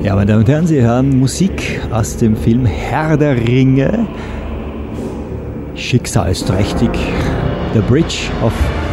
Ja, meine Damen und Herren, Sie hören Musik aus dem Film Herr der Ringe. Schicksalsträchtig. The Bridge of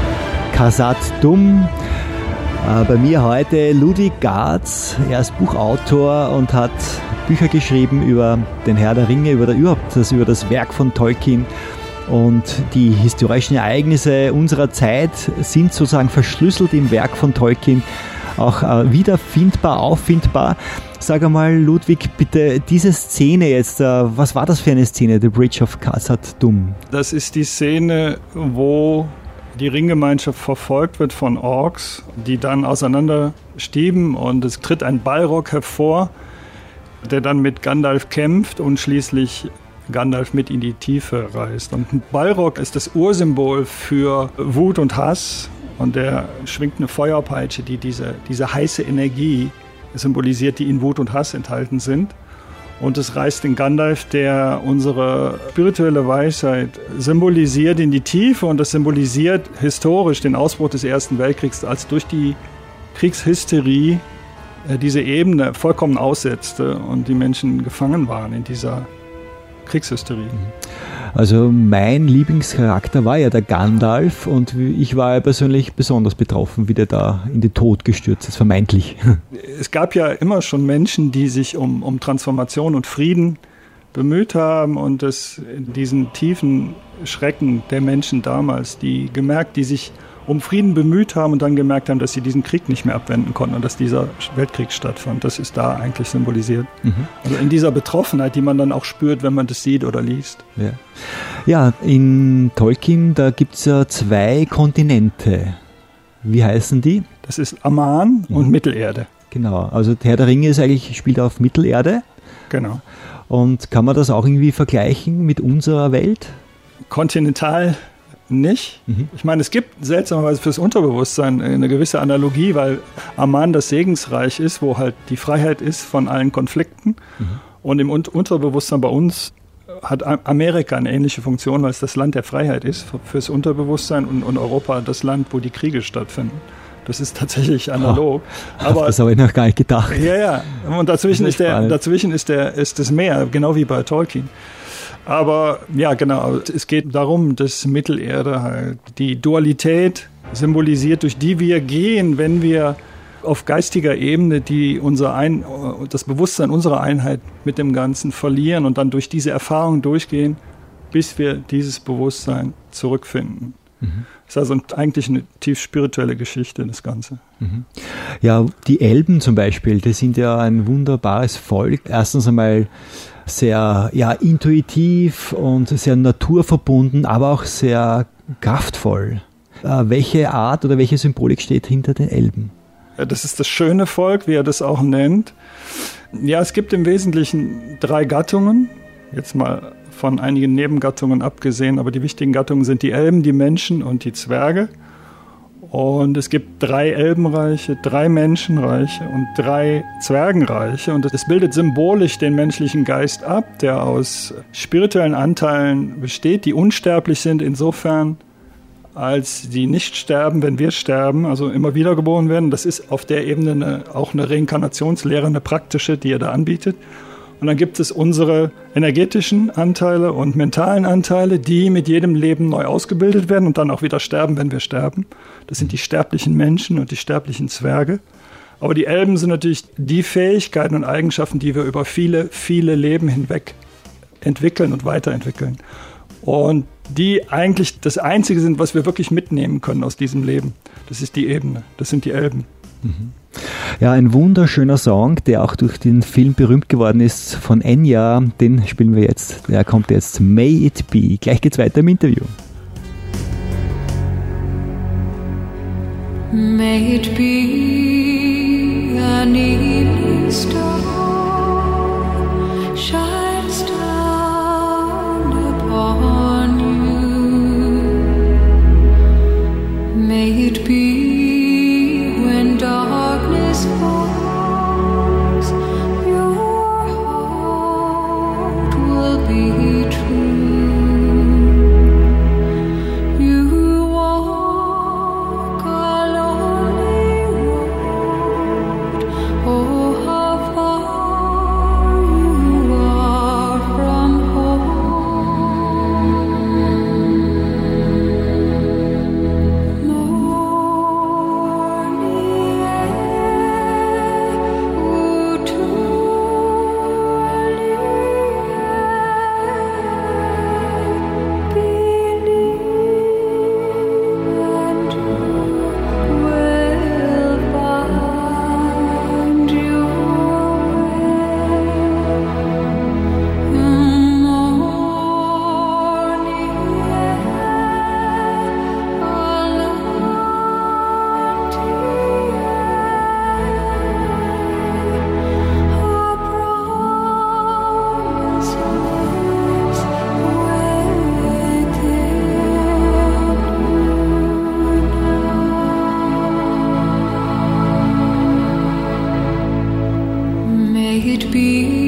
Khazad-dûm. Bei mir heute Ludwig Garz. Er ist Buchautor und hat Bücher geschrieben über den Herr der Ringe, über das Werk von Tolkien. Und die historischen Ereignisse unserer Zeit sind sozusagen verschlüsselt im Werk von Tolkien, auch wiederfindbar, auffindbar. Sag einmal, Ludwig, bitte, diese Szene jetzt, was war das für eine Szene, The Bridge of Khazad-dûm? Das ist die Szene, wo die Ringgemeinschaft verfolgt wird von Orks, die dann auseinanderstieben, und es tritt ein Balrog hervor, der dann mit Gandalf kämpft und schließlich Gandalf mit in die Tiefe reißt. Und ein Balrog ist das Ursymbol für Wut und Hass, und der schwingt eine Feuerpeitsche, die diese heiße Energie symbolisiert, die in Wut und Hass enthalten sind. Und es reißt den Gandalf, der unsere spirituelle Weisheit symbolisiert, in die Tiefe, und das symbolisiert historisch den Ausbruch des Ersten Weltkriegs, als durch die Kriegshysterie diese Ebene vollkommen aussetzte und die Menschen gefangen waren in dieser Kriegshysterie. Also mein Lieblingscharakter war ja der Gandalf, und ich war ja persönlich besonders betroffen, wie der da in den Tod gestürzt ist, vermeintlich. Es gab ja immer schon Menschen, die sich um Transformation und Frieden bemüht haben, und diesen tiefen Schrecken der Menschen damals, die sich um Frieden bemüht haben und dann gemerkt haben, dass sie diesen Krieg nicht mehr abwenden konnten und dass dieser Weltkrieg stattfand. Das ist da eigentlich symbolisiert. Also in dieser Betroffenheit, die man dann auch spürt, wenn man das sieht oder liest. Ja, in Tolkien, da gibt es ja 2 Kontinente. Wie heißen die? Das ist Aman und Mittelerde. Genau, also Herr der Ringe spielt auf Mittelerde. Genau. Und kann man das auch irgendwie vergleichen mit unserer Welt? Kontinental nicht. Ich meine, es gibt seltsamerweise fürs Unterbewusstsein eine gewisse Analogie, weil Aman das Segensreich ist, wo halt die Freiheit ist von allen Konflikten. Und im Unterbewusstsein bei uns hat Amerika eine ähnliche Funktion, weil es das Land der Freiheit ist fürs Unterbewusstsein, und Europa das Land, wo die Kriege stattfinden. Das ist tatsächlich analog. Aber das habe ich noch gar nicht gedacht. Ja. Und dazwischen ist das Meer, genau wie bei Tolkien. Aber ja, genau, es geht darum, dass Mittelerde halt die Dualität symbolisiert, durch die wir gehen, wenn wir auf geistiger Ebene das Bewusstsein unserer Einheit mit dem Ganzen verlieren und dann durch diese Erfahrung durchgehen, bis wir dieses Bewusstsein zurückfinden. Das ist also eigentlich eine tief spirituelle Geschichte, das Ganze. Ja, die Elben zum Beispiel, die sind ja ein wunderbares Volk. Erstens einmal sehr intuitiv und sehr naturverbunden, aber auch sehr kraftvoll. Welche Art oder welche Symbolik steht hinter den Elben? Ja, das ist das schöne Volk, wie er das auch nennt. Ja, es gibt im Wesentlichen 3 Gattungen, jetzt mal von einigen Nebengattungen abgesehen, aber die wichtigen Gattungen sind die Elben, die Menschen und die Zwerge. Und es gibt 3 Elbenreiche, 3 Menschenreiche und 3 Zwergenreiche. Und es bildet symbolisch den menschlichen Geist ab, der aus spirituellen Anteilen besteht, die unsterblich sind insofern, als die nicht sterben, wenn wir sterben, also immer wieder geboren werden. Das ist auf der Ebene auch eine Reinkarnationslehre, eine praktische, die er da anbietet. Und dann gibt es unsere energetischen Anteile und mentalen Anteile, die mit jedem Leben neu ausgebildet werden und dann auch wieder sterben, wenn wir sterben. Das sind die sterblichen Menschen und die sterblichen Zwerge. Aber die Elben sind natürlich die Fähigkeiten und Eigenschaften, die wir über viele, viele Leben hinweg entwickeln und weiterentwickeln. Und die eigentlich das Einzige sind, was wir wirklich mitnehmen können aus diesem Leben. Das ist die Ebene, das sind die Elben. Ja, ein wunderschöner Song, der auch durch den Film berühmt geworden ist, von Enya. Den spielen wir jetzt. Der kommt jetzt, May It Be. Gleich geht's weiter im Interview. May it be an evening star shines down upon you. May it be when darkness falls, your heart will be true. You walk a lonely road, oh it be